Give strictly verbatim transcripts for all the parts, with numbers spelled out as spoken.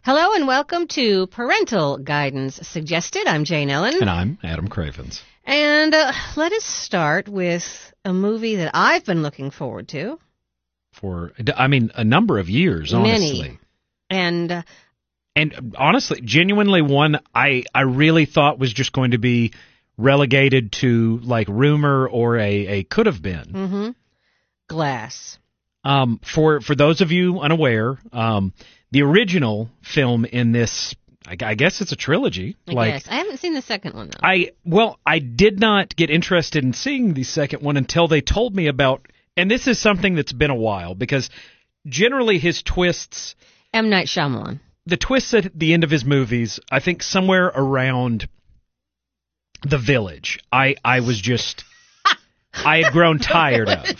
Hello and welcome to Parental Guidance Suggested. I'm Jane Ellen. And I'm Adam Cravens. And uh, let us start with a movie that I've been looking forward to. For, I mean, a number of years, honestly. Many. And... Uh, and honestly, genuinely one I, I really thought was just going to be relegated to, like, rumor or a, a could have been. Mm-hmm. Glass. Um, for, for those of you unaware... Um, The original film in this, I, I guess it's a trilogy. I like, guess. I haven't seen the second one, though. I Well, I did not get interested in seeing the second one until they told me about, and this is something that's been a while, because generally his twists... M. Night Shyamalan. The twists at the end of his movies, I think somewhere around The Village, I, I was just... I had grown tired of.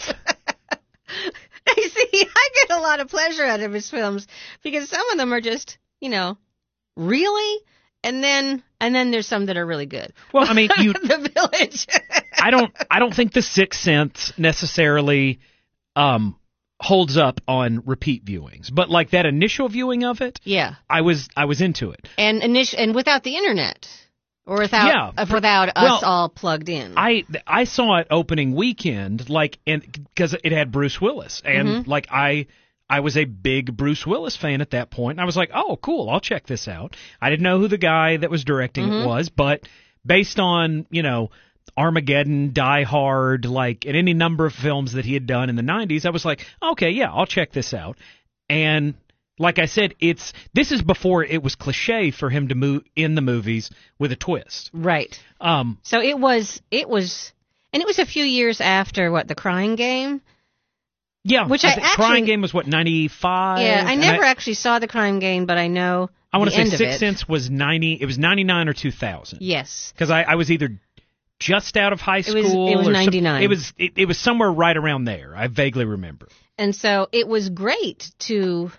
See, I get a lot of pleasure out of his films because some of them are just, you know, really, and then and then there's some that are really good. Well, I mean, you, The Village. I don't, I don't think The Sixth Sense necessarily um, holds up on repeat viewings, but like that initial viewing of it, yeah, I was, I was into it, and initial and without the internet. Or without yeah, uh, without well, us all plugged in. I I saw it opening weekend, like, and because it had Bruce Willis, and Mm-hmm. like I I was a big Bruce Willis fan at that point, and I was like, oh, cool, I'll check this out. I didn't know who the guy that was directing Mm-hmm. it was, but based on, you know, Armageddon, Die Hard, like, and any number of films that he had done in the nineties, I was like, okay, yeah, I'll check this out. And like I said, it's this is before it was cliche for him to move in the movies with a twist. Right. Um, so it was, it was, and it was a few years after, what, The Crying Game? Yeah, Which I I think actually, Crying Game was, what, ninety-five? Yeah, I And never actually saw The Crying Game, but I know I want the to end say of Sixth it. Sense was ninety. It was ninety-nine or two thousand. Yes. Because I, I was either just out of high It was- school. it was or some- ninety-nine. it was it, it was somewhere right around there. I vaguely remember. And so it was great to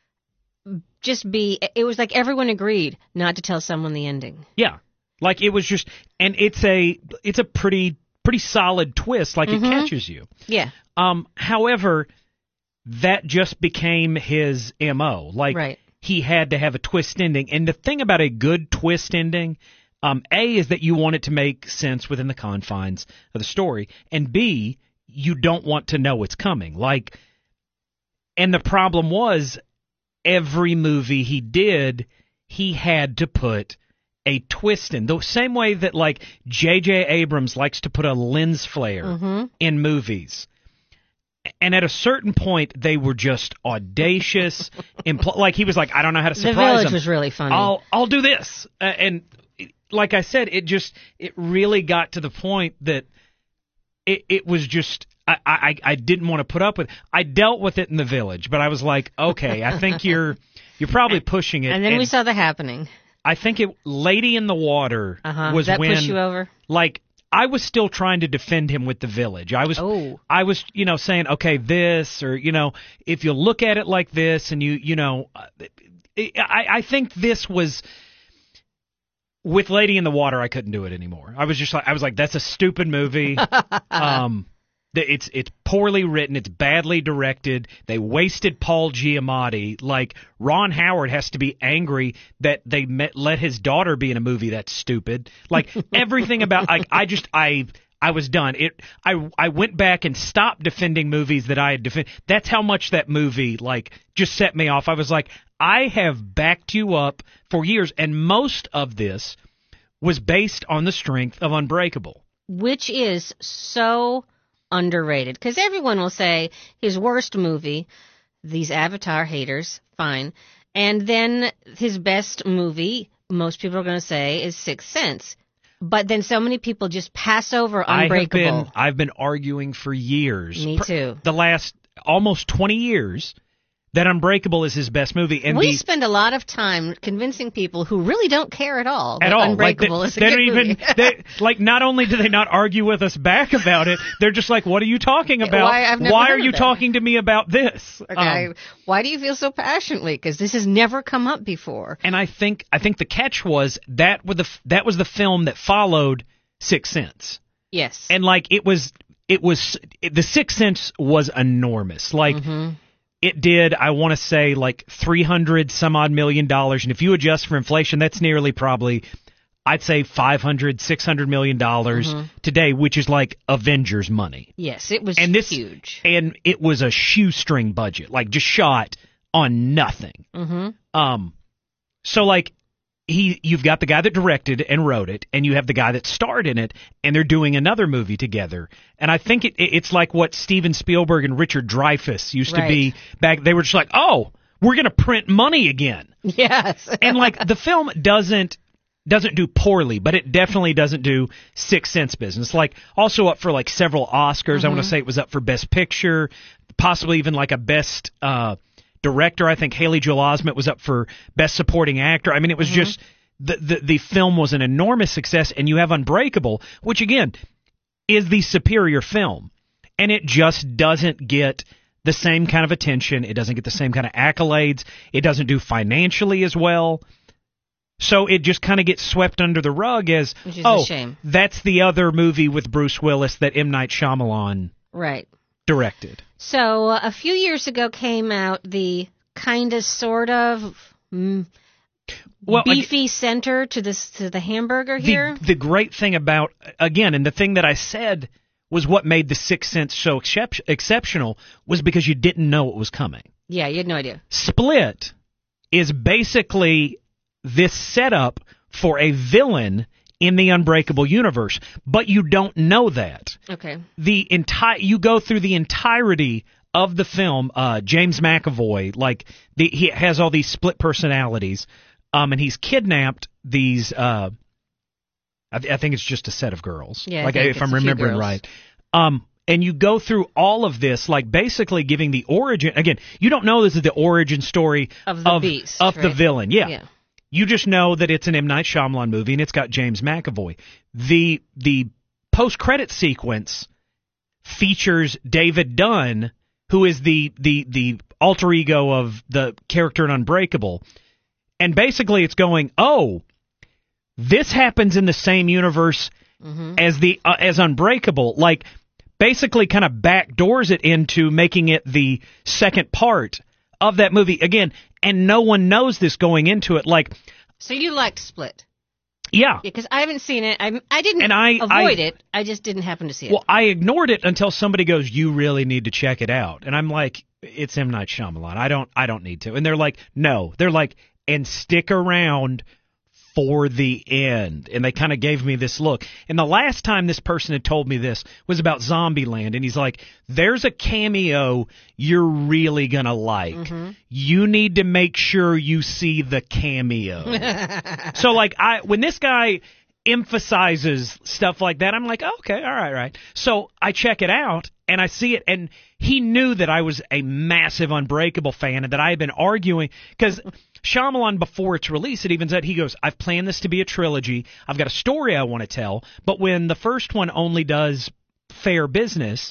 just be, it was like everyone agreed not to tell someone the ending. Yeah, like it was just, and it's a it's a pretty pretty solid twist. Like Mm-hmm. it catches you. Yeah. Um, however, that just became his M O. Like Right. he had to have a twist ending. And the thing about a good twist ending, um, A, is that you want it to make sense within the confines of the story, and B, you don't want to know it's coming. Like, and the problem was, every movie he did, he had to put a twist in. The same way that, like, J J. Abrams likes to put a lens flare Mm-hmm. in movies. And at a certain point, they were just audacious. impl- like, he was like, I don't know how to The surprise Village them. was really funny. I'll, I'll do this. Uh, and like I said, it just, it really got to the point that it, it was just, I, I, I didn't want to put up with it. I dealt with it in The Village, but I was like, okay, I think you're, you're probably pushing it. And then we saw The Happening. I think it, Lady in the Water Uh-huh. was Did that when, push you over? like, I was still trying to defend him with The Village. I was, Oh. I was, you know, saying, okay, this, or, you know, if you look at it like this, and you, you know, I, I think this was, with Lady in the Water, I couldn't do it anymore. I was just like, I was like, that's a stupid movie. um, it's it's poorly written. It's badly directed. They wasted Paul Giamatti. Like, Ron Howard has to be angry that they met, let his daughter be in a movie that's stupid. Like, everything about, like, I just, I, I was done. It, I, I went back and stopped defending movies that I had defended. That's how much that movie, like, just set me off. I was like, I have backed you up for years, and most of this was based on the strength of Unbreakable. Which is so underrated. Because everyone will say his worst movie, these Avatar haters, fine. And then his best movie, most people are going to say, is Sixth Sense. But then so many people just pass over Unbreakable. I have been, I've been arguing for years. Me too. The last almost twenty years that Unbreakable is his best movie. And we the, spend a lot of time convincing people who really don't care at all that at all. Unbreakable like is a they, good don't even, movie. they, like, not only do they not argue with us back about it, they're just like, what are you talking about? Why, I've never Why heard are of you that. talking to me about this? Okay. Um, Why do you feel so passionately? Because this has never come up before. and I think I think the catch was that was the that was the film that followed Sixth Sense. Yes. And like it was it was it, the Sixth Sense was enormous. Like Mm-hmm. it did, I want to say, like three hundred some odd million dollars. And if you adjust for inflation, that's nearly probably, I'd say five hundred, six hundred million dollars mm-hmm. today, which is like Avengers money. Yes, it was and this, huge. And it was a shoestring budget, like just shot on nothing. Mm-hmm. Um, so like, he, you've got the guy that directed and wrote it, and you have the guy that starred in it, and they're doing another movie together. And I think it, it's like what Steven Spielberg and Richard Dreyfuss used right. to be back. They were just like, oh, we're going to print money again. Yes. And like the film doesn't doesn't do poorly, but it definitely doesn't do Sixth Sense business. Like also up for like several Oscars. Mm-hmm. I want to say it was up for Best Picture, possibly even like a Best uh Director. I think Haley Joel Osment was up for Best Supporting Actor. I mean, it was mm-hmm. just the, the the film was an enormous success, and you have Unbreakable, which again is the superior film, and it just doesn't get the same kind of attention. It doesn't get the same kind of accolades. It doesn't do financially as well. So it just kind of gets swept under the rug as, which is oh, a shame. That's the other movie with Bruce Willis that M. Night Shyamalan right. directed. So uh, a few years ago came out the kind of sort of mm, well, beefy ag- center to this to the hamburger the, here. The great thing about, again, and the thing that I said was what made The Sixth Sense so excep- exceptional was because you didn't know it was coming. Yeah, you had no idea. Split is basically this setup for a villain in the Unbreakable universe, but you don't know that. Okay. The entire you go through the entirety of the film. Uh, James McAvoy, like the, he has all these split personalities, um, and he's kidnapped these. Uh, I, th- I think it's just a set of girls. Yeah, like I think if it's I'm a few remembering girls. right. Um, and you go through all of this, like basically giving the origin. Again, you don't know this is the origin story of the of, beast, of right? the villain. Yeah. yeah. You just know that it's an M. Night Shyamalan movie, and it's got James McAvoy. The the post-credit sequence features David Dunn, who is the, the, the alter ego of the character in Unbreakable. And basically it's going, oh, this happens in the same universe mm-hmm. as the uh, as Unbreakable. Like, basically kind of backdoors it into making it the second part of that movie. Again, and no one knows this going into it. Like, so you liked Split? Yeah. Because I haven't seen it. I I didn't and I, avoid I, it. I just didn't happen to see it. Well, I ignored it until somebody goes, "You really need to check it out." And I'm like, "It's M. Night Shyamalan. I don't I don't need to." And they're like, "No." They're like, "And stick around for the end." And they kind of gave me this look. And the last time this person had told me this was about Zombieland. And he's like, there's a cameo you're really going to like. Mm-hmm. You need to make sure you see the cameo. So, like, I when this guy emphasizes stuff like that, I'm like, oh, okay, all right, all right. So I check it out, and I see it, and he knew that I was a massive Unbreakable fan and that I had been arguing, because Shyamalan, before its release, it even said, he goes, I've planned this to be a trilogy. I've got a story I want to tell, but when the first one only does fair business,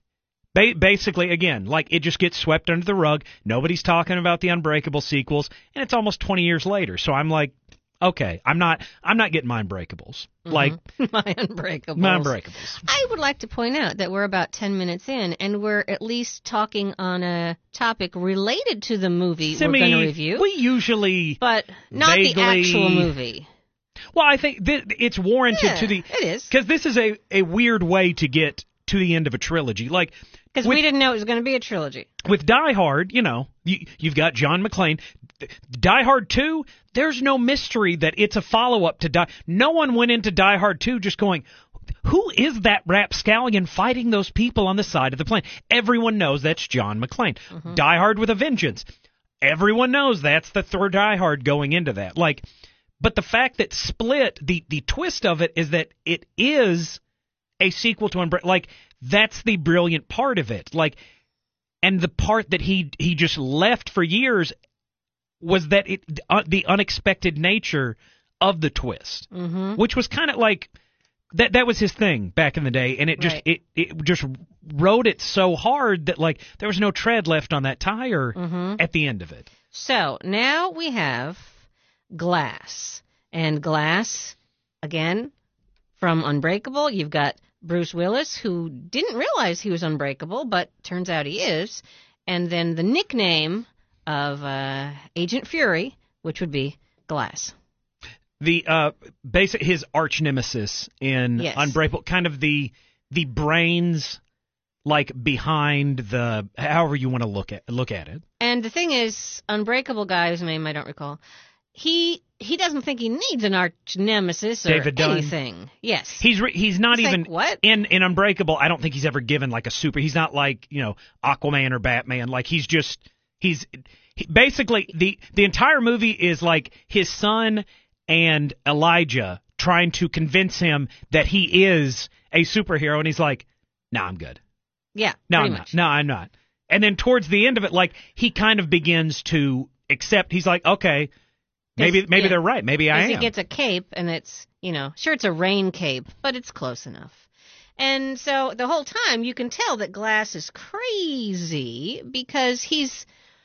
ba- basically, again, like, it just gets swept under the rug. Nobody's talking about the Unbreakable sequels, and it's almost twenty years later. So I'm like, okay, I'm not I'm not getting my Unbreakables. Mm-hmm. Like my Unbreakables. My Unbreakables. I would like to point out that we're about ten minutes in, and we're at least talking on a topic related to the movie Simi, we're going to review. We usually But not vaguely, the actual movie. Well, I think th- it's warranted yeah, to the... it is. Because this is a, a weird way to get to the end of a trilogy. Like, because we didn't know it was going to be a trilogy. With Die Hard, you know, you, you've got John McClane. Die Hard two, there's no mystery that it's a follow-up to Die... No one went into Die Hard two just going, who is that rapscallion fighting those people on the side of the plane? Everyone knows that's John McClane. Mm-hmm. Die Hard with a Vengeance. Everyone knows that's the third Die Hard going into that. Like, but the fact that Split, the, the twist of it is that it is a sequel to Unbreakable. Like, that's the brilliant part of it. Like, and the part that he he just left for years was that it uh, the unexpected nature of the twist, mm-hmm. which was kind of like that. That was his thing back in the day, and it just right. it it just rode it so hard that like there was no tread left on that tire mm-hmm. at the end of it. So now we have Glass, and Glass again from Unbreakable. You've got Bruce Willis, who didn't realize he was unbreakable, but turns out he is. and then the nickname of uh, Agent Fury, which would be Glass. The uh, basic his arch nemesis in Yes. Unbreakable, kind of the the brains, like behind the however you want to look at look at it. And the thing is, Unbreakable guy whose name I don't recall, he he doesn't think he needs an arch nemesis or David Dunn. anything. Yes. He's re- he's not It's even like, what? in in Unbreakable. I don't think he's ever given like a super. He's not like, you know, Aquaman or Batman. Like he's just he's he, basically the the entire movie is like his son and Elijah trying to convince him that he is a superhero, and he's like, "No, nah, I'm good. Yeah. No, pretty I'm much. not. No, I'm not." And then towards the end of it, like he kind of begins to accept. He's like, "Okay, maybe maybe yeah. they're right. Maybe I am." He gets a cape, and it's, you know, sure, it's a rain cape, but it's close enough. And so the whole time you can tell that Glass is crazy because he's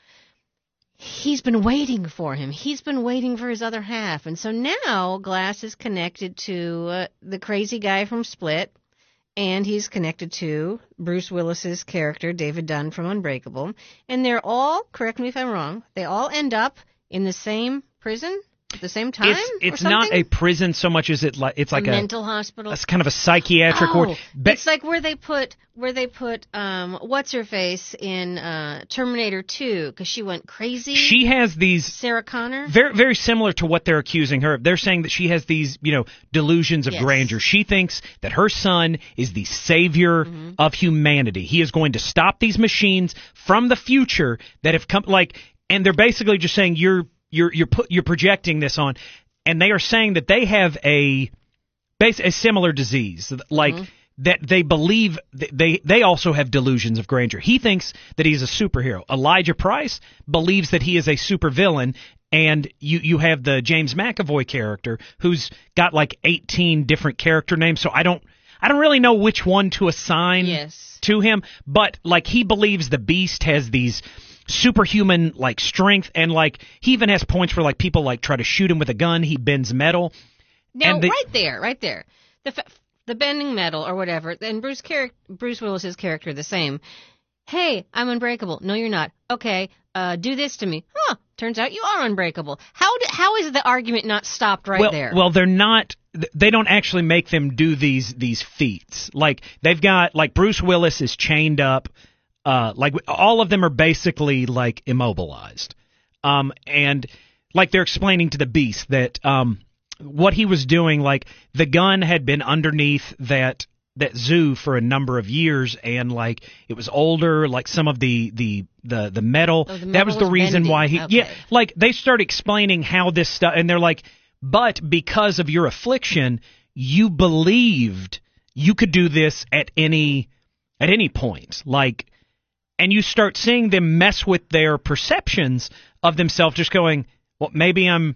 he's been waiting for him. He's been waiting for his other half. And so now Glass is connected to uh, the crazy guy from Split, and he's connected to Bruce Willis's character, David Dunn from Unbreakable. And they're all, correct me if I'm wrong, they all end up in the same prison at the same time? It's it's or not something? a prison so much as it like it's like a a mental hospital. That's kind of a psychiatric oh, ward. Be- it's like where they put where they put um what's her face in uh Terminator two because she went crazy. She has these Sarah Connor. very very similar to what they're accusing her of. They're saying that she has these, you know, delusions of Yes. grandeur. She thinks that her son is the savior Mm-hmm. of humanity. He is going to stop these machines from the future that have come like and they're basically just saying you're you're you're put you're projecting this on, and they are saying that they have a base a similar disease like Mm-hmm. that they believe th- they they also have delusions of grandeur. He thinks that he's a superhero. Elijah Price believes that he is a supervillain, and you you have the James McAvoy character who's got like eighteen different character names, so I don't I don't really know which one to assign Yes. to him, but like he believes the Beast has these superhuman like strength, and like he even has points where like people like try to shoot him with a gun, he bends metal. Now, and the- right there, right there, the fa- the bending metal or whatever, and Bruce char- Bruce Willis's character the same. Hey, I'm unbreakable. No, you're not. Okay, uh, do this to me. Huh? Turns out you are unbreakable. How d- how is the argument not stopped right well, there? Well, they're not. They don't actually make them do these these feats. Like they've got like Bruce Willis is chained up. Uh, like all of them are basically like immobilized. Um, and like they're explaining to the Beast that um, what he was doing, like the gun had been underneath that that zoo for a number of years, and like it was older. Like some of the the the the metal, Oh, the that metal was the was reason bending. why he. Okay. Yeah, like they start explaining how this stuff, and they're like, but because of your affliction, you believed you could do this at any at any point, like. And you start seeing them mess with their perceptions of themselves, just going, well, maybe I'm,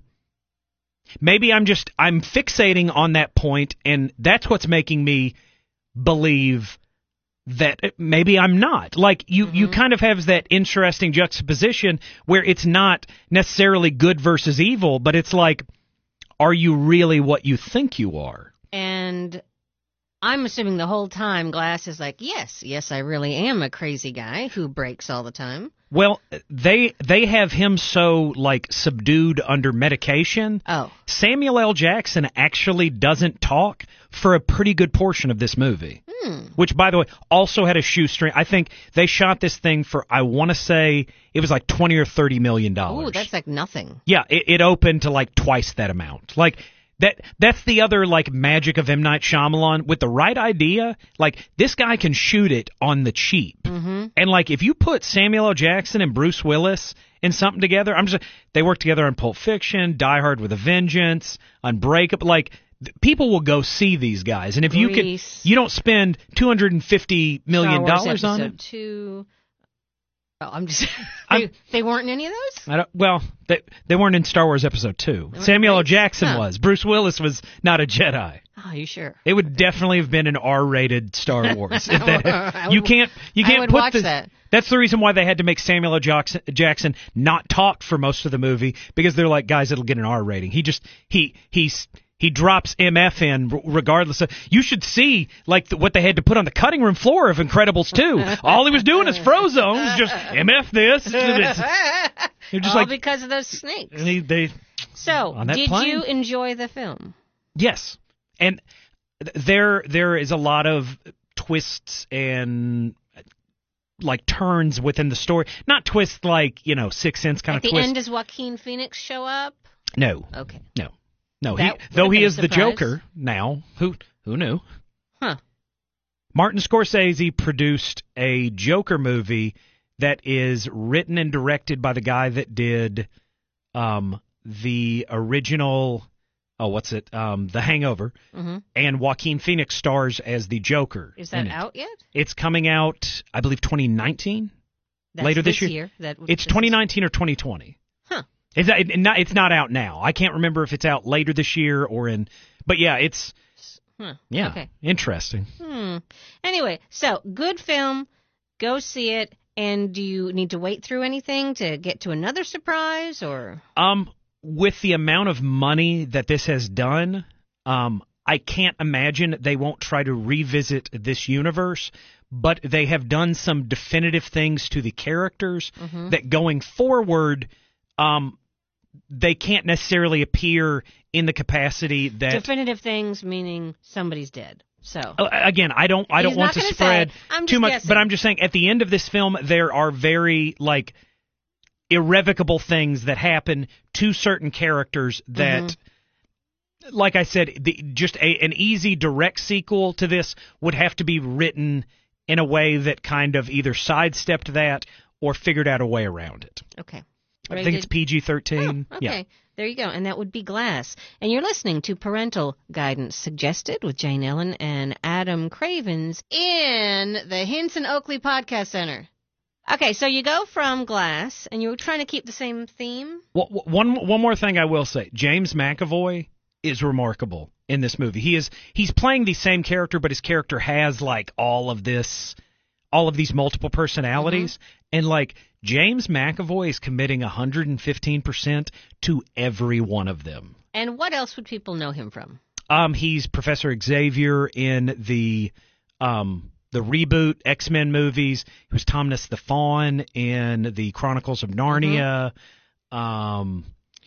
maybe I'm just, I'm fixating on that point, and that's what's making me believe that maybe I'm not. Like, you, Mm-hmm. you kind of have that interesting juxtaposition where it's not necessarily good versus evil, but it's like, are you really what you think you are? And I'm assuming the whole time Glass is like, yes, yes, I really am a crazy guy who breaks all the time. Well, they they have him so like subdued under medication. Oh. Samuel L. Jackson actually doesn't talk for a pretty good portion of this movie. Hmm. Which, by the way, also had a shoestring. I think they shot this thing for, I want to say, it was like twenty or thirty million dollars. Ooh, that's like nothing. Yeah, it, it opened to like twice that amount. Like that that's the other like magic of M. Night Shyamalan. With the right idea, like this guy can shoot it on the cheap. Mm-hmm. And like if you put Samuel L. Jackson and Bruce Willis in something together, I'm just they work together on Pulp Fiction, Die Hard with a Vengeance, Unbreakable. Like th- people will go see these guys, and if you can, Grease. you don't spend two hundred fifty million Star Wars dollars on Episode it. Two. Oh, I'm just. I'm- they, they weren't in any of those? I don't, well, they they weren't in Star Wars Episode Two. weren't Samuel L. great? Jackson Huh. was. Bruce Willis was not a Jedi. Oh, you sure? It would definitely have been an R-rated Star Wars. If that, I you would- can't you I can't would put watch the, that. That's the reason why they had to make Samuel L. Jackson, Jackson not talk for most of the movie, because they're like, guys, it'll get an R rating. He just he he's he drops M F in r- regardless of. You should see like the, what they had to put on the cutting room floor of Incredibles two. All he was doing is Frozone, just M F this. It's, they're just All like because of those snakes. and he, they. So, on that did plane? you enjoy the film? Yes, and th- there there is a lot of twists and like turns within the story. Not twists like you know Sixth Sense kind At of the twist. end, does Joaquin Phoenix show up? No, Okay. no, no. That He would've though he been a is the surprise. Joker now. Who who knew? Huh. Martin Scorsese produced a Joker movie that is written and directed by the guy that did um, the original. Oh, what's it? Um, The Hangover. Mm-hmm. And Joaquin Phoenix stars as the Joker. Is that in it. out yet? It's coming out, I believe, twenty nineteen. That's Later this this year? That, It's this is- twenty nineteen or twenty twenty. Huh. It's not, it, not, it's not out now. I can't remember if it's out later this year or in. But yeah, it's Huh. yeah, Okay. interesting. Hmm. Anyway, so good film. Go see it. And do you need to wait through anything to get to another surprise, or? Um, with the amount of money that this has done, um, I can't imagine they won't try to revisit this universe. But they have done some definitive things to the characters Mm-hmm. that going forward, um, they can't necessarily appear in the capacity that. Definitive things meaning somebody's dead. So. Uh, again, I don't. I He's don't want not to gonna spread say. I'm too just much, guessing. but I'm just saying. At the end of this film, there are very like irrevocable things that happen to certain characters that. Mm-hmm. Like I said, the, just a, an easy direct sequel to this would have to be written in a way that kind of either sidestepped that or figured out a way around it. Okay. I Rated- think it's P G thirteen. Oh, okay. Yeah. There you go. And that would be Glass. And you're listening to Parental Guidance Suggested with Jane Ellen and Adam Cravens in the Henson Oakley Podcast Center. Okay, so you go from Glass, and you were trying to keep the same theme. Well, one one more thing I will say: James McAvoy is remarkable in this movie. He is he's playing the same character, but his character has like all of this, all of these multiple personalities, mm-hmm. and like James McAvoy is committing one hundred fifteen percent to every one of them. And what else would people know him from? Um, he's Professor Xavier in the um the reboot X-Men movies. He was Tomness the Faun in the Chronicles of Narnia. Mm-hmm. Um.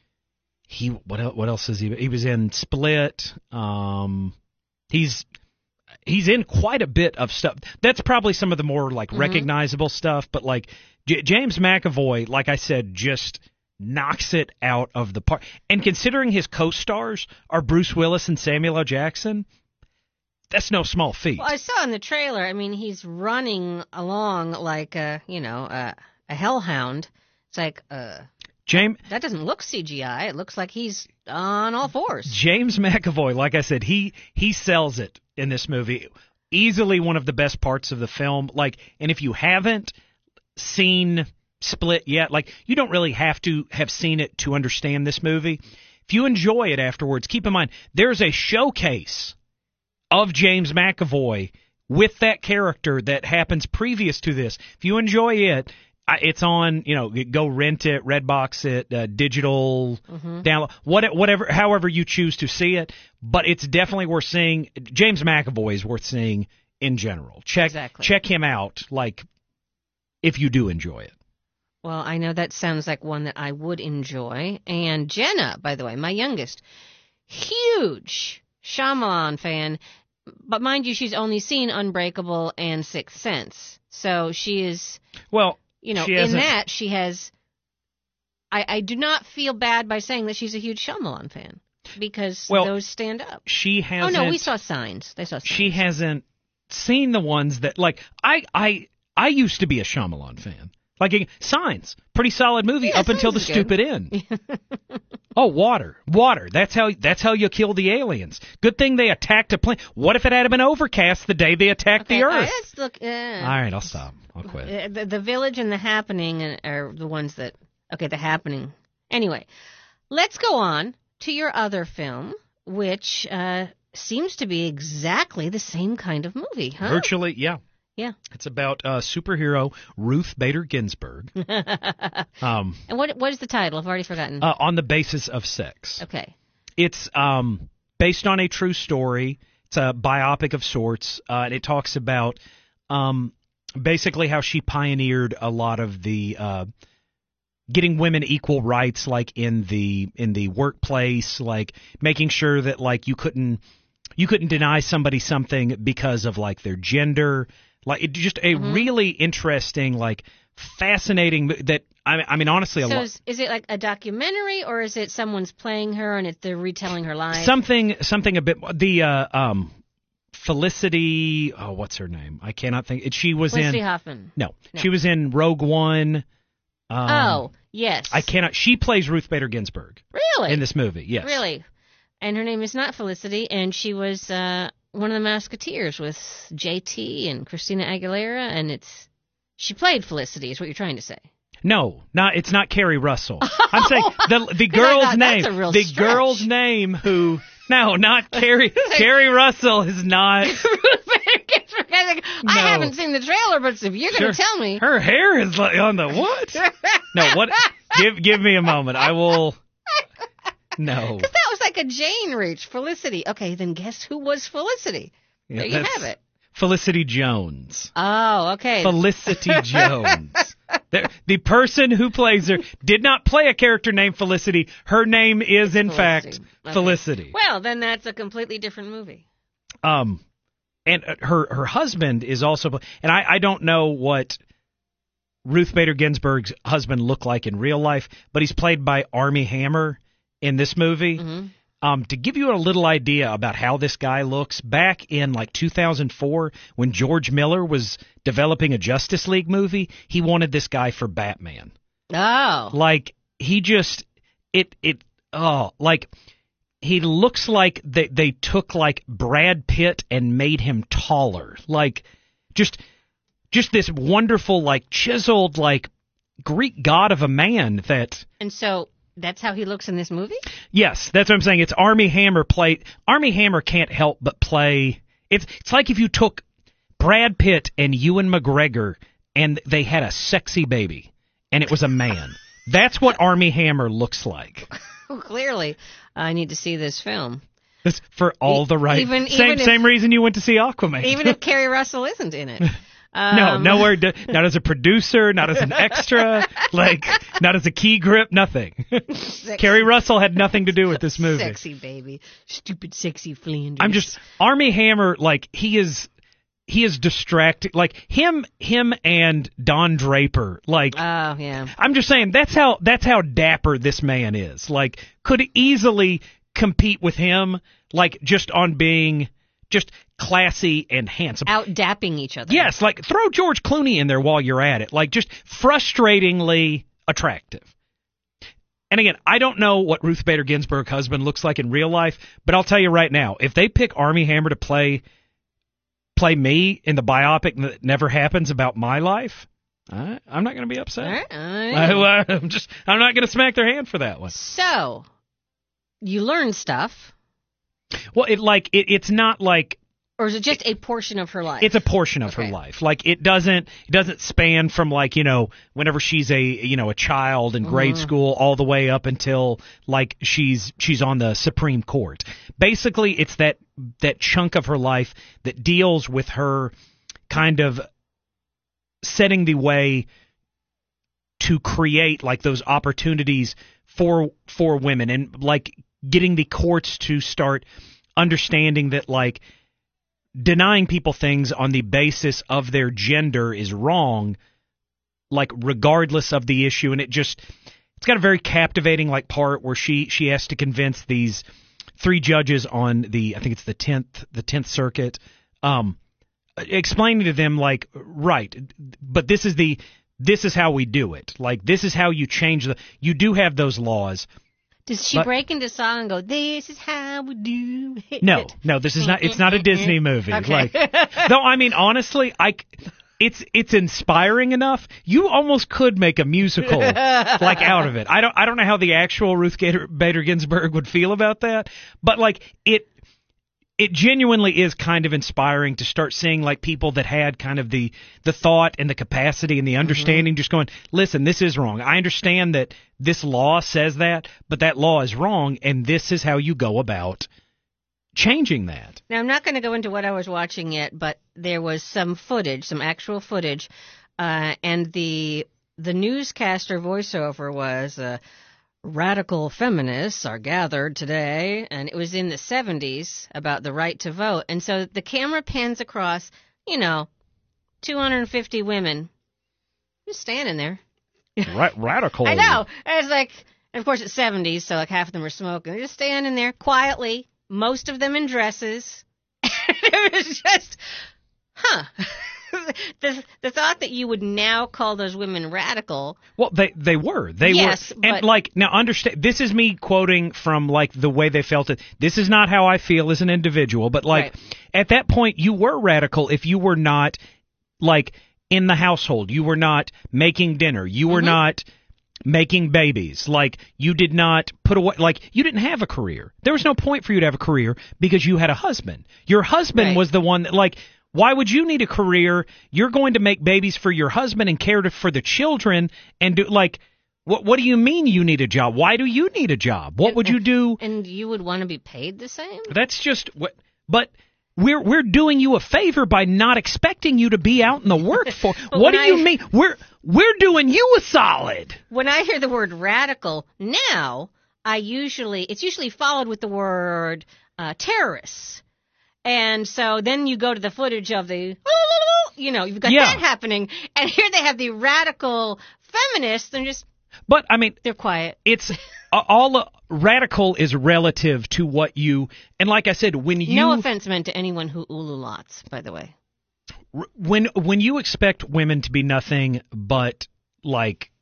He what else, what else is he? He was in Split. Um, he's he's in quite a bit of stuff. That's probably some of the more like mm-hmm. recognizable stuff. But like J- James McAvoy, like I said, just knocks it out of the park. And considering his co-stars are Bruce Willis and Samuel L. Jackson, that's no small feat. Well, I saw in the trailer. I mean, he's running along like a you know a, a hellhound. It's like uh. James, that doesn't look C G I. It looks like he's on all fours. James McAvoy, like I said, he he sells it in this movie. Easily one of the best parts of the film. Like, and if you haven't seen Split yet, like you don't really have to have seen it to understand this movie. If you enjoy it afterwards, keep in mind there's a showcase of James McAvoy with that character that happens previous to this. If you enjoy it, it's on, you know, go rent it, Redbox it, uh, digital, mm-hmm. download, what, whatever, however you choose to see it. But it's definitely worth seeing. James McAvoy is worth seeing in general. Check exactly. check him out, like, if you do enjoy it. Well, I know that sounds like one that I would enjoy. And Jenna, by the way, my youngest, huge Shyamalan fan. But mind you, she's only seen Unbreakable and Sixth Sense. So she is... Well... You know, in that, she has... I, I do not feel bad by saying that she's a huge Shyamalan fan, because well, those stand up. She hasn't... Oh, no, we saw Signs. They saw Signs. She hasn't seen the ones that... Like, I I, I used to be a Shyamalan fan. Like, Signs, pretty solid movie yeah, up until the good. stupid end. Oh, water. Water. That's how That's how you kill the aliens. Good thing they attacked a plane. What if it had been overcast the day they attacked okay, the Earth? All right, let's look, uh, all right, I'll stop. I'll quit. Uh, the, the Village and The Happening are the ones that... Okay, The Happening. Anyway, let's go on to your other film, which uh, seems to be exactly the same kind of movie, huh? Virtually, yeah. Yeah. It's about uh, superhero Ruth Bader Ginsburg. um, and what what is the title? I've already forgotten. Uh, on the Basis of Sex. Okay. It's um, based on a true story. It's a biopic of sorts, uh, and it talks about um, basically how she pioneered a lot of the uh, getting women equal rights, like in the in the workplace, like making sure that like you couldn't you couldn't deny somebody something because of like their gender. Like it just a mm-hmm. really interesting, like fascinating that. I, I mean, honestly, a so lot. Is, is it like a documentary, or is it someone's playing her and it, they're retelling her life? Something, something a bit. The uh, um, Felicity. Oh, what's her name? I cannot think. It, she was Felicity in. Hoffman. No, no, she was in Rogue One. Um, oh, yes. I cannot. She plays Ruth Bader Ginsburg. Really? In this movie, yes. Really, and her name is not Felicity, and she was uh, one of the Musketeers with J T and Christina Aguilera, and it's she played Felicity. Is what you're trying to say? No, not it's not Carrie Russell. I'm saying the the girl's name. The stretch. girl's name who no, not Carrie. Carrie Russell is not. I No. haven't seen the trailer, but if you're going to Sure. tell me, Her hair is like on the what? No, what? Give give me a moment. I will. No. Because that was like a Jane reach. Felicity. Okay, then guess who was Felicity? Yeah, there you that's have it. Felicity Jones. Oh, okay. Felicity Jones. The, the person who plays her did not play a character named Felicity. Her name is, in Felicity. fact, Okay. Felicity. Well, then that's a completely different movie. Um, and uh, her her husband is also, and I, I don't know what Ruth Bader Ginsburg's husband looked like in real life, but he's played by Armie Hammer in this movie. Mm-hmm. Um, to give you a little idea about how this guy looks, back in like two thousand four, when George Miller was developing a Justice League movie, he wanted this guy for Batman. Oh. Like, he just, it, it, oh, like, he looks like they, they took like Brad Pitt and made him taller. Like, just, just this wonderful, like, chiseled, like, Greek god of a man that. And so that's how he looks in this movie? Yes, that's what I'm saying. It's Armie Hammer play. Armie Hammer can't help but play. It's it's like if you took Brad Pitt and Ewan McGregor and they had a sexy baby and it was a man. That's what Armie Hammer looks like. Well, clearly, I need to see this film. It's for all the right. Even, same even if, same reason you went to see Aquaman. Even if Carrie Russell isn't in it. Um, no, nowhere. Not as a producer, not as an extra, like not as a key grip, nothing. Carrie Russell had nothing to do with this movie. Sexy baby, stupid sexy Flanders. I'm just Armie Hammer. Like he is, he is distracted. Like him, him and Don Draper. Like oh yeah. I'm just saying that's how that's how dapper this man is. Like could easily compete with him. Like just on being just classy and handsome. Out-dapping each other. Yes, like throw George Clooney in there while you're at it. Like just frustratingly attractive. And again, I don't know what Ruth Bader Ginsburg's husband looks like in real life, but I'll tell you right now, if they pick Armie Hammer to play play me in the biopic that never happens about my life, I, I'm not going to be upset. All right, all right. I, I'm just I'm not going to smack their hand for that one. So, you learn stuff. Well, it like it, it's not like. Or is it just a portion of her life? It's a portion of okay. her life. Like it doesn't it doesn't span from like, you know, whenever she's a, you know, a child in grade mm-hmm. school all the way up until like she's she's on the Supreme Court. Basically, it's that that chunk of her life that deals with her kind of setting the way to create like those opportunities for for women and like getting the courts to start understanding that like denying people things on the basis of their gender is wrong, like regardless of the issue. And it just it's got a very captivating like part where she she has to convince these three judges on the I think it's the tenth the tenth circuit, um, explaining to them like right, but this is the this is how we do it. Like this is how you change the you do have those laws. Does she but, break into song and go, "This is how we do it"? No, no, this is not. It's not a Disney movie. Okay. Like, though, I mean, honestly, I, it's it's inspiring enough. You almost could make a musical like out of it. I don't I don't know how the actual Ruth Bader Ginsburg would feel about that, but like it. It genuinely is kind of inspiring to start seeing like people that had kind of the, the thought and the capacity and the understanding mm-hmm. just going, listen, this is wrong. I understand that this law says that, but that law is wrong, and this is how you go about changing that. Now, I'm not going to go into what I was watching yet, but there was some footage, some actual footage, uh, and the the newscaster voiceover was, uh, radical feminists are gathered today, and it was in the seventies about the right to vote. And so the camera pans across, you know, two hundred fifty women just standing there. Ra- radical. I know. And it's like, and of course it's seventies, so like half of them are smoking. They're just standing there quietly, most of them in dresses. It was just, huh. the the thought that you would now call those women radical. Well, they they were. They yes, were. And but, like, now understand, this is me quoting from like the way they felt it. This is not how I feel as an individual, but like right. at that point you were radical if you were not like in the household. You were not making dinner. You were mm-hmm. not making babies. Like, you did not put away, like, you didn't have a career. There was no point for you to have a career because you had a husband. Your husband right. was the one that, like, why would you need a career? You're going to make babies for your husband and care to, for the children and do, like, what What do you mean you need a job? Why do you need a job? What would you do? And you would want to be paid the same? That's just what, but we're we're doing you a favor by not expecting you to be out in the workforce. What do I, you mean? We're we're doing you a solid. When I hear the word radical now, I usually it's usually followed with the word uh, terrorists. And so then you go to the footage of the, you know, you've got yeah. that happening, and here they have the radical feminists, and just, but I mean, they're quiet. It's uh, all uh, radical is relative to what you, and like I said, when you, no offense meant to anyone who ululats, by the way. When when you expect women to be nothing but like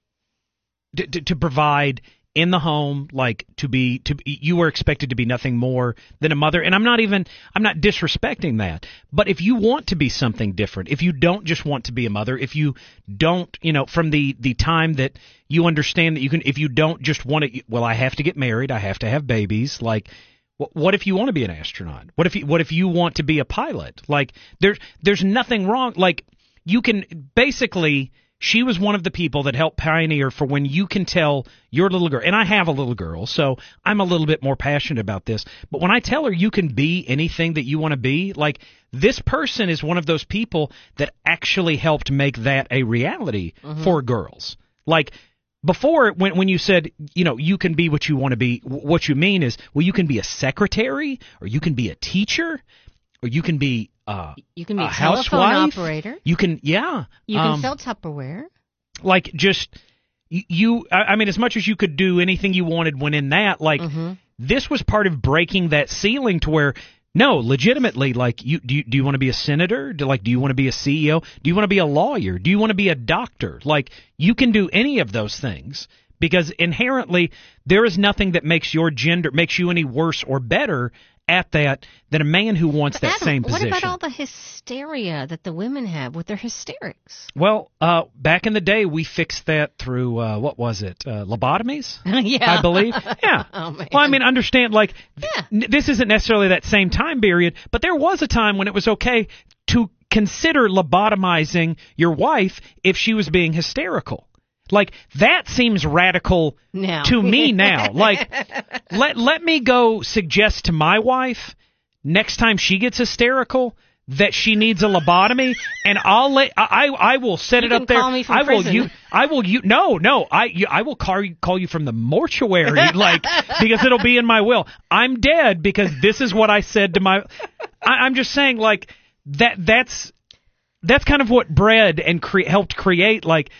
to, to, to provide in the home, like to be to you were expected to be nothing more than a mother, and I'm not even I'm not disrespecting that, but if you want to be something different, if you don't just want to be a mother, if you don't, you know, from the the time that you understand that you can, if you don't just want to, well, I have to get married, I have to have babies, like, what, what if you want to be an astronaut? What if you, what if you want to be a pilot? Like, there's there's nothing wrong. Like, you can basically. She was one of the people that helped pioneer for when you can tell your little girl, and I have a little girl, so I'm a little bit more passionate about this, but when I tell her you can be anything that you want to be, like, this person is one of those people that actually helped make that a reality mm-hmm. for girls. Like, before, when when you said, you know, you can be what you want to be, what you mean is, well, you can be a secretary, or you can be a teacher, or you can be uh, you can be a, a telephone housewife. operator. You can, yeah. You can um, sell Tupperware. Like, just, you, I, I mean, as much as you could do anything you wanted when in that, like, mm-hmm. this was part of breaking that ceiling to where, no, legitimately, like, you do you, do you want to be a senator? Do, like, do you want to be a C E O? Do you want to be a lawyer? Do you want to be a doctor? Like, you can do any of those things. Because inherently, there is nothing that makes your gender, makes you any worse or better at that than a man who wants but that Adam, same position. What about all the hysteria that the women have with their hysterics? Well, uh, back in the day, we fixed that through, uh, what was it, uh, lobotomies? Yeah. I believe. Yeah. Oh, man. Well, I mean, understand, like, yeah. n- this isn't necessarily that same time period, but there was a time when it was okay to consider lobotomizing your wife if she was being hysterical. Like, that seems radical now. to me now. Like, let let me go suggest to my wife next time she gets hysterical that she needs a lobotomy, and I'll let I I will set you it up there. Call me from I will prison. you I will you no no I you, I will call you, call you from the mortuary, like, because it'll be in my will. I'm dead because this is what I said to my. I, I'm just saying, like, that that's that's kind of what bred and cre- helped create, like,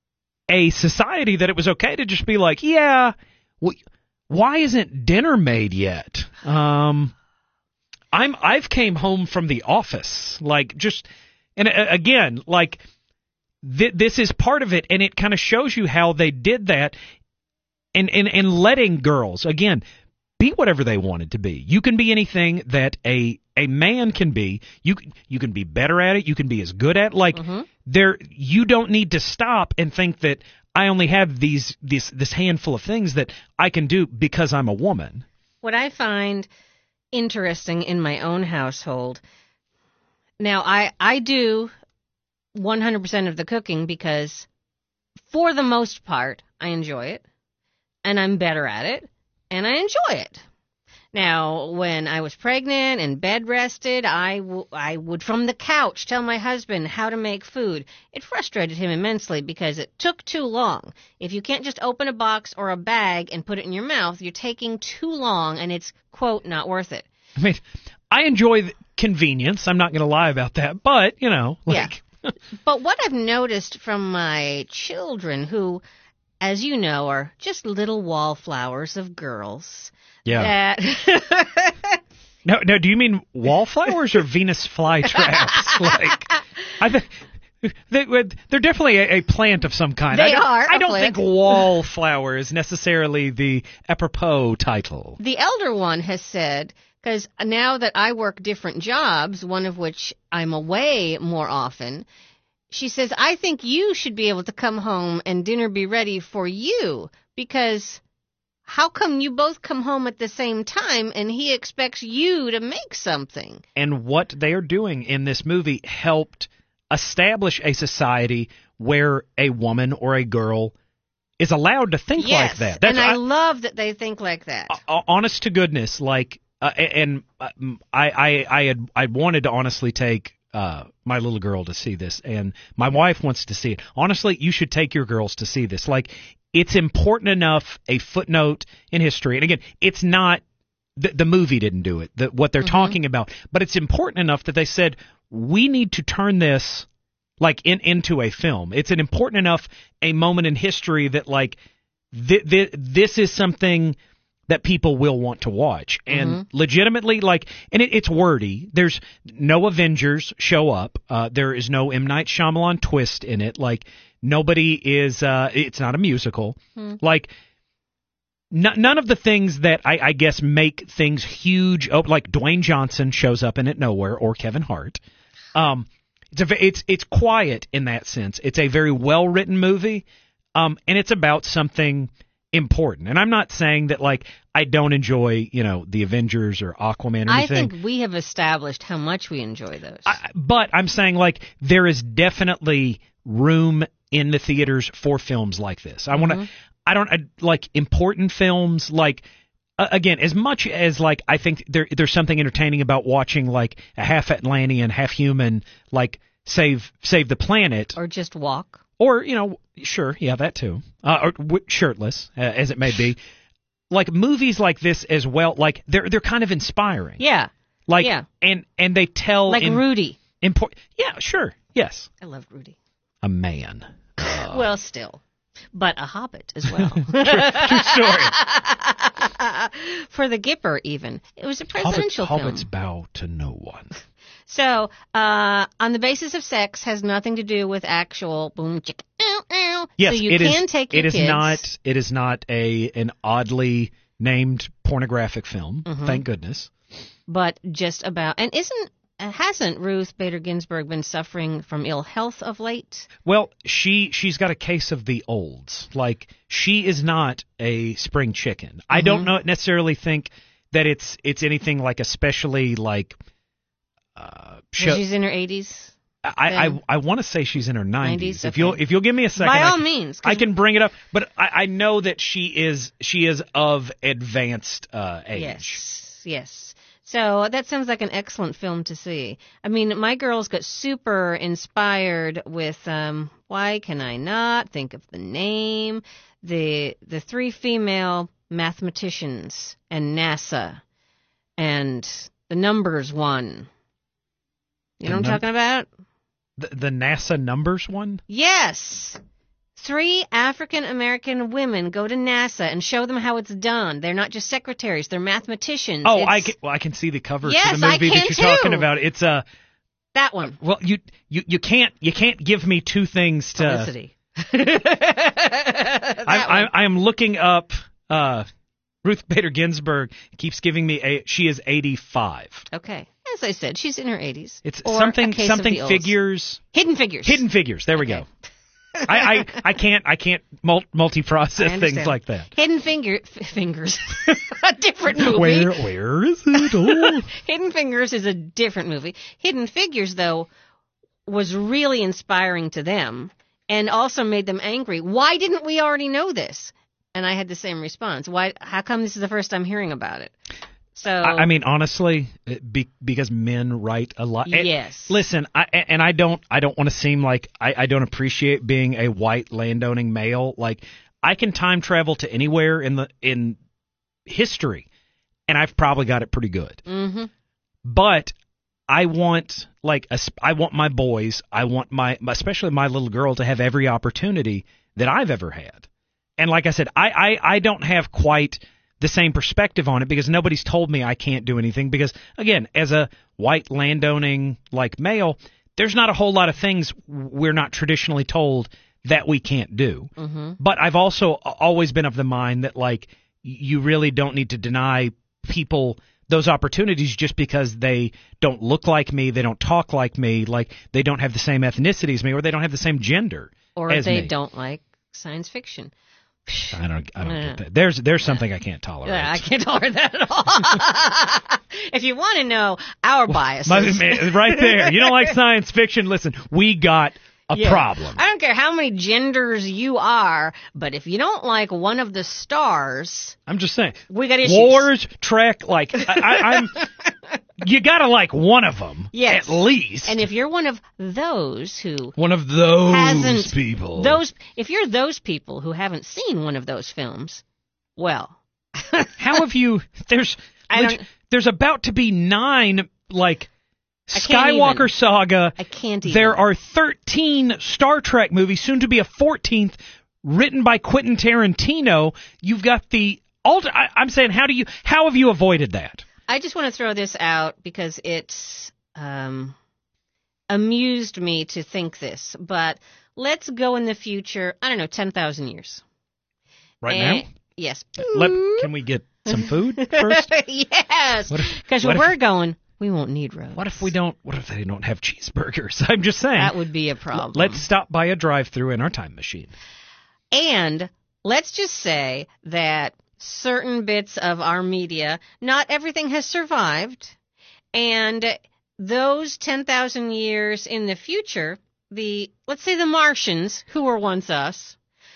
a society that it was okay to just be like, yeah, w- why isn't dinner made yet? Um, I'm I've came home from the office, like, just, and uh, again, like, th- this is part of it, and it kind of shows you how they did that, and and and letting girls again be whatever they wanted to be. You can be anything that a a man can be. You you can be better at it. You can be as good at it. Like, mm-hmm. there, you don't need to stop and think that I only have these this this handful of things that I can do because I'm a woman. What I find interesting in my own household, now I I do one hundred percent of the cooking because for the most part I enjoy it and I'm better at it and I enjoy it. Now, when I was pregnant and bed rested, I, w- I would from the couch tell my husband how to make food. It frustrated him immensely because it took too long. If you can't just open a box or a bag and put it in your mouth, you're taking too long and it's, quote, not worth it. I mean, I enjoy the convenience. I'm not going to lie about that. But, you know, like... Yeah. But what I've noticed from my children who, as you know, are just little wallflowers of girls... Yeah. That no, no. Do you mean wallflowers or Venus flytraps? Like, I think they, they're definitely a, a plant of some kind. They I don't, are. I a don't plant. think wallflower is necessarily the apropos title. The elder one has said, because now that I work different jobs, one of which I'm away more often, she says, I think you should be able to come home and dinner be ready for you because. How come you both come home at the same time and he expects you to make something? And what they are doing in this movie helped establish a society where a woman or a girl is allowed to think yes, like that. That's, and I, I love that they think like that. Uh, honest to goodness, like, uh, and uh, I, I, I had, I wanted to honestly take uh, my little girl to see this, and my wife wants to see it. Honestly, you should take your girls to see this. Like, it's important enough, a footnote in history. And again, it's not, the, the movie didn't do it, the, what they're mm-hmm. talking about, but it's important enough that they said, we need to turn this, like, in, into a film. It's an important enough a moment in history that, like, th- th- this is something that people will want to watch. And mm-hmm. legitimately, like, and it, it's wordy. There's no Avengers show up. Uh, there is no M. Night Shyamalan twist in it. Like, nobody is, uh, it's not a musical. Hmm. Like, n- none of the things that I, I guess make things huge, oh, like Dwayne Johnson shows up in it nowhere, or Kevin Hart. Um, it's, a, it's, it's quiet in that sense. It's a very well-written movie, um, and it's about something important. And I'm not saying that, like, I don't enjoy, you know, the Avengers or Aquaman or anything. I think we have established how much we enjoy those. I, but I'm saying, like, there is definitely room in the theaters for films like this. I mm-hmm. want to, I don't, I, like, important films, like, uh, again, as much as, like, I think there there's something entertaining about watching, like, a half Atlantean, half human, like, save save the planet. Or just walk. Or, you know, sure, yeah, that too. Uh, or w- shirtless, uh, as it may be. Like, movies like this as well, like, they're they're kind of inspiring. Yeah. Like, yeah. and and they tell... Like in, Rudy. Impor- yeah, sure, yes. I loved Rudy. A man. Uh. Well, still. But a hobbit as well. true, true story. For the Gipper, even. It was a presidential Hobbits, film. Hobbits bow to no one. So, uh, on the basis of sex has nothing to do with actual boom chicka ow ow. Yes, so you it can is, take your it is kids. not. It is not a an oddly named pornographic film. Mm-hmm. Thank goodness. But just about, and isn't hasn't Ruth Bader Ginsburg been suffering from ill health of late? Well, she she's got a case of the olds. Like, she is not a spring chicken. Mm-hmm. I don't know, necessarily think that it's it's anything like especially like. Uh, show, she's in her eighties. I, I I want to say she's in her nineties. Okay. If you'll if you'll give me a second, by all I can, means, I can bring it up. But I, I know that she is she is of advanced uh, age. Yes, yes. So that sounds like an excellent film to see. I mean, my girls got super inspired with um, why can I not think of the name? The the three female mathematicians and NASA and the numbers one. You know what I'm talking about? The, the NASA numbers one? Yes. Three African-American women go to NASA and show them how it's done. They're not just secretaries. They're mathematicians. Oh, it's... I can, well, I can see the cover yes, to the movie I can that you're too. talking about. It's a... Uh, that one. Well, you, you you can't you can't give me two things to... Publicity. I'm, I'm, I'm looking up... Uh, Ruth Bader Ginsburg keeps giving me a... She is eighty-five. Okay. As I said, she's in her eighties. It's or something something figures. Hidden Figures. Hidden Figures. There we okay. go. I, I I can't I can't multi process things like that. Hidden Finger f- Fingers. A different movie. Where where is it? Oh. Hidden Fingers is a different movie. Hidden Figures, though, was really inspiring to them and also made them angry. Why didn't we already know this? And I had the same response. Why? How come this is the first I'm hearing about it? So I, I mean, honestly, it be, because men write a lot. And, yes. Listen, I, and I don't, I don't want to seem like I, I don't appreciate being a white landowning male. Like, I can time travel to anywhere in the in history, and I've probably got it pretty good. Mm-hmm. But I want, like, a, I want my boys, I want my, especially my little girl, to have every opportunity that I've ever had. And like I said, I, I, I don't have quite the same perspective on it because nobody's told me I can't do anything. Because, again, as a white landowning, like, male, there's not a whole lot of things we're not traditionally told that we can't do. Mm-hmm. But I've also always been of the mind that, like, you really don't need to deny people those opportunities just because they don't look like me, they don't talk like me, like they don't have the same ethnicity as me, or they don't have the same gender or as they me. don't like science fiction. I don't. I don't Yeah. get that. There's there's something I can't tolerate. Yeah, I can't tolerate that at all. If you want to know our biases, My, man, right there. You don't like science fiction? Listen, we got a Yeah. problem. I don't care how many genders you are, but if you don't like one of the stars, I'm just saying. we got issues. Wars, Trek, like I, I, I'm. You gotta like one of them, Yes. at least. And if you're one of those who one of those hasn't people, those if you're those people who haven't seen one of those films, well, how have you? There's I leg- don't- there's about to be nine like I can't Skywalker even. saga. I can't even. There are thirteen Star Trek movies, soon to be a fourteenth, written by Quentin Tarantino. You've got the alt. I, I'm saying, how do you? How have you avoided that? I just want to throw this out because it's um, amused me to think this. But let's go in the future, I don't know, ten thousand years. Right And- now, Yes. Let, can we get some food first? Yes. What if- Because what where if- we're going, we won't need roads. What if we don't? What if they don't have cheeseburgers? I'm just saying. That would be a problem. Let's stop by a drive-through in our time machine. And let's just say that certain bits of our media, not everything has survived, and those ten thousand years in the future, the let's say the Martians, who were once us,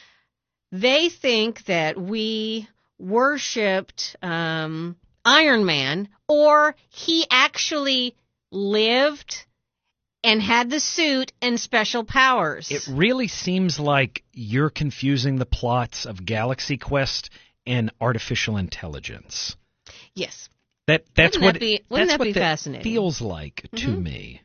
they think that we worshipped um, Iron Man, or he actually lived and had the suit and special powers. It really seems like you're confusing the plots of Galaxy Quest and artificial intelligence. Yes. That that's Wouldn't what that be- wouldn't that's that what be that fascinating? feels like to Mhm. me.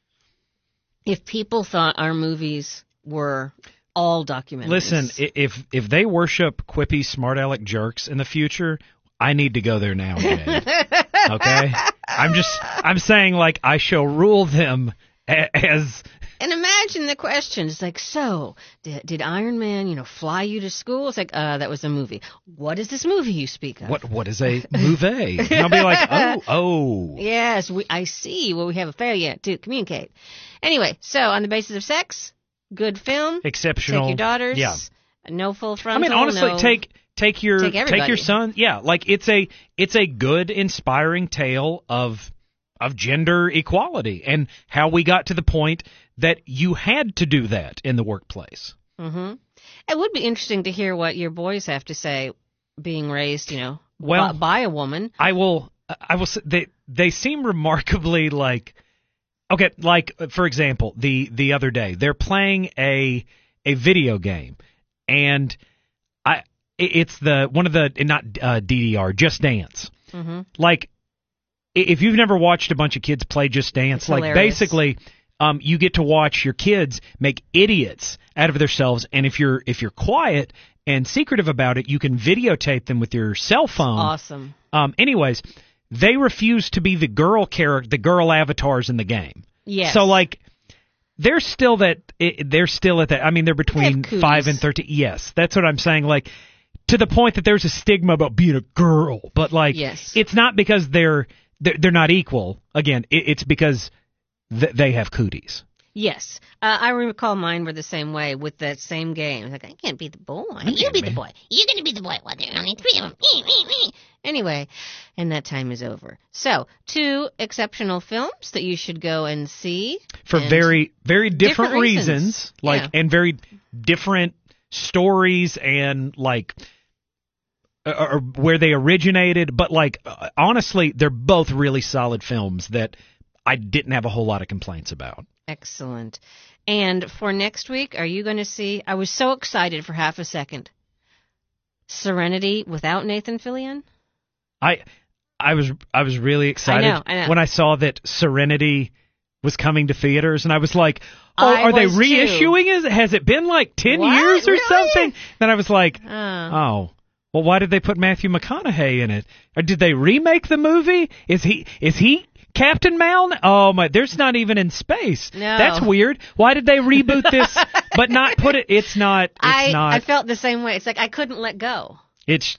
If people thought our movies were all documentaries. Listen, i- if if they worship quippy smart aleck jerks in the future, I need to go there now, Jay. Okay? I'm just I'm saying, like, I shall rule them a- as And imagine the questions like, so did, did Iron Man, you know, fly you to school? It's like, uh, that was a movie. What is this movie you speak of? what what is a movie? And I'll be like, oh oh. Yes, we, I see. Well, we have a failure to communicate. Anyway, so on the basis of sex, good film. Exceptional. Take your daughters. Yeah. No full I frontal. mean, honestly, no, take take your Take take, everybody. your son. Yeah, like it's a it's a good, inspiring tale of of gender equality and how we got to the point that you had to do that in the workplace. Mm-hmm. It would be interesting to hear what your boys have to say, being raised, you know, Well- by, by a woman. I will I will say they they seem remarkably like okay, like for example, the the other day they're playing a a video game and I it's the one of the not uh, D D R Just Dance. Mm-hmm. Like i- if you've never watched a bunch of kids play Just Dance, It's like hilarious. basically um, you get to watch your kids make idiots out of themselves, and if you're if you're quiet and secretive about it, you can videotape them with your cell phone. Awesome. Um, anyways, they refuse to be the girl character, the girl avatars in the game. Yes. So like, they're still that. i- They're still at that. I mean, they're between cooties. five and thirteen. Yes, that's what I'm saying. Like, to the point that there's a stigma about being a girl, but like, Yes. it's not because they're they're, they're not equal. Again, it, it's because th- they have cooties. Yes. Uh, I recall mine were the same way with that same game. Like, I can't be the boy. You can't be be. the boy. You're going to be the boy. Well, there are only three of them. Anyway, and that time is over. So, two exceptional films that you should go and see. For And- very, very different, different reasons. reasons, like Yeah. and very different stories and like or, or where they originated, but like uh, honestly, they're both really solid films that I didn't have a whole lot of complaints about. Excellent. And for next week, are you going to see? I was so excited for half a second. Serenity without Nathan Fillion. I I was I was really excited I know, I know. when I saw that Serenity was coming to theaters, and I was like, "Oh, I are they was reissuing it? Has it been like ten What? years or Really? something?" Then I was like, Oh. "Oh, well, why did they put Matthew McConaughey in it? Or did they remake the movie? Is he is he Captain Mal? Oh my, there's not even in space. No. That's weird. Why did they reboot this but not put it? It's not. It's I, not. I felt the same way. It's like I couldn't let go. It's.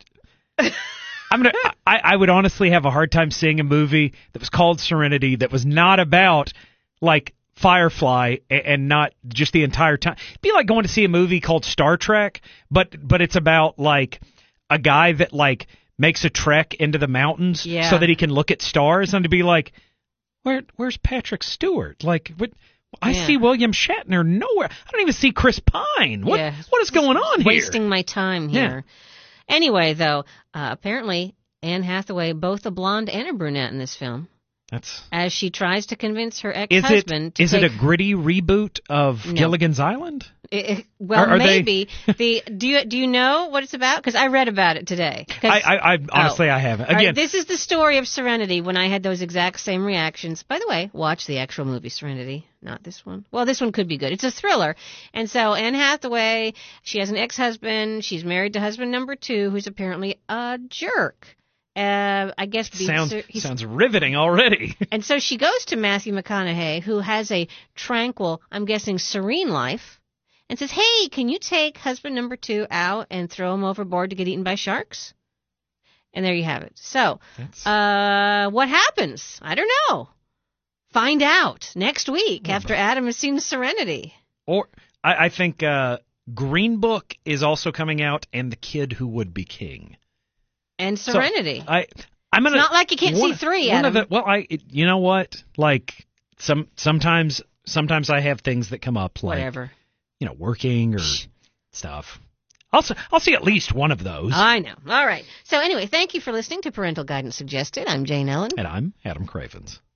I'm gonna. I, I would honestly have a hard time seeing a movie that was called Serenity that was not about like Firefly and, and not just the entire time. It'd be like going to see a movie called Star Trek, but but it's about like a guy that like makes a trek into the mountains Yeah. so that he can look at stars, and to be like, where where's Patrick Stewart? Like what? I Yeah. see William Shatner nowhere. I don't even see Chris Pine. What Yeah. what is going on here? Wasting my time here. Anyway, though, uh, apparently Anne Hathaway, both a blonde and a brunette in this film, That's. as she tries to convince her Is ex-husband it to is take... it a gritty reboot of No. Gilligan's Island? It- it- well, Are- are they- maybe. the do you do you know what it's about? Because I read about it today. 'Cause- I, I, I honestly Oh. I haven't. All right, Again, this is the story of Serenity when I had those exact same reactions. By the way, watch the actual movie Serenity, not this one. Well, this one could be good. It's a thriller. And so Anne Hathaway, she has an ex-husband. She's married to husband number two, who's apparently a jerk. Uh, I guess beats sounds her- he's- sounds riveting already. And so she goes to Matthew McConaughey, who has a tranquil, I'm guessing serene life, and says, hey, can you take husband number two out and throw him overboard to get eaten by sharks? And there you have it. So, That's- uh, what happens? I don't know. Find out next week after Adam has seen Serenity. Or I, I think uh, Green Book is also coming out, and The Kid Who Would Be King. And So, Serenity. I I'm gonna. It's not like you can't one- see three, one of Adam. the, well, I it- you know what? Like some sometimes sometimes I have things that come up like Whatever. you know working or stuff. I'll s- I'll see at least one of those. I know. All right. So anyway, thank you for listening to Parental Guidance Suggested. I'm Jane Ellen. And I'm Adam Cravens.